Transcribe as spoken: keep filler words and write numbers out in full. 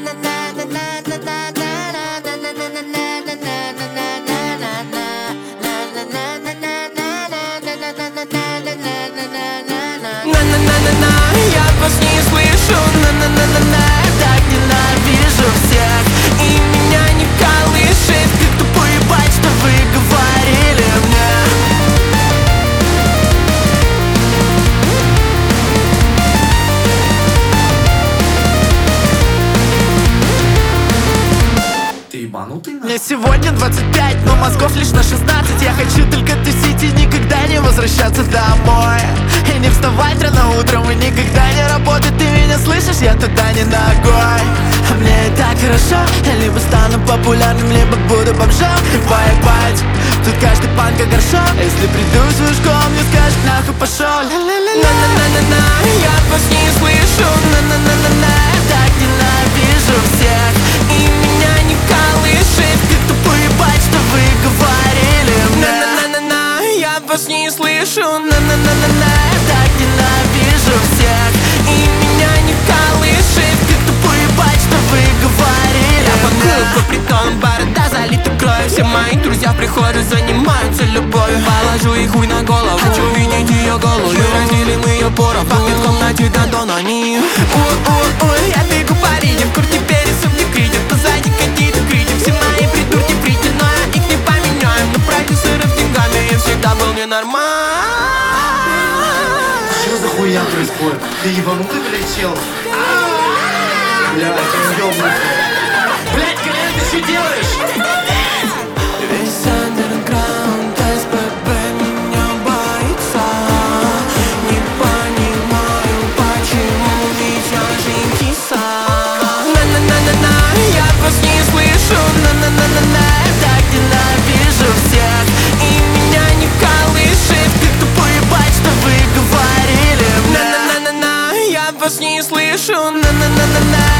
На-на-на-на-на, я вас не слышу. На-на-на-на-на, так ненавижу всех. И меня не колышет, как тупо ебать, что вы говорили мне. Ты ебанутый? Мне сегодня двадцать пять, но мозгов лишь на шестнадцать. Я хочу только тусить и никогда не возвращаться домой. И не вставать рано утром и никогда не работать. Ты меня слышишь? Я туда не ногой. А мне и так хорошо. Я либо стану популярным, либо буду бомжом. И поебать, тут каждый панк как горшок. А если приду в свою школу, мне скажут нахуй пошел. На-на-на-на-на, я вас не слышу. На-на-на-на-на, так ненавижу всех. И меня не колышет, как тупо ебать, что вы говорили мне. На-на-на-на-на, я вас не слышу. На-на-на-на-на, так ненавижу всех. И меня не колышет, как тупо ебать, что вы говорили. Я пакую по притонам, борода залита кровью. Все мои друзья в прихожей занимаются любовью. Положу их хуй на голову, хочу видеть ее голову. И разделим ее поровну. Пахнет в комнате Д'Антон, они ой-ой-ой, я бегу по Риге, в куртке пересом не критик. Позади какие-то крики, все мои придурки прийти, но я их не поменяю. На продюсеров деньгами я всегда был ненормален. Что за хуйня происходит? Ты ебанутый, блядь, чел? Блядь, ты ебнутый. Блядь, Колян, ты что делаешь? Весь андерграунд эс пэ бэ меня боится. Не понимаю, почему, ведь я же киса. На-на-на-на-на, я вас не слышу. На-на-на-на-на, так ненавижу всех. И меня не колышет, как тупо ебать, что вы говорили мне. На-на-на-на-на, я вас не слышу. На-на-на-на-на.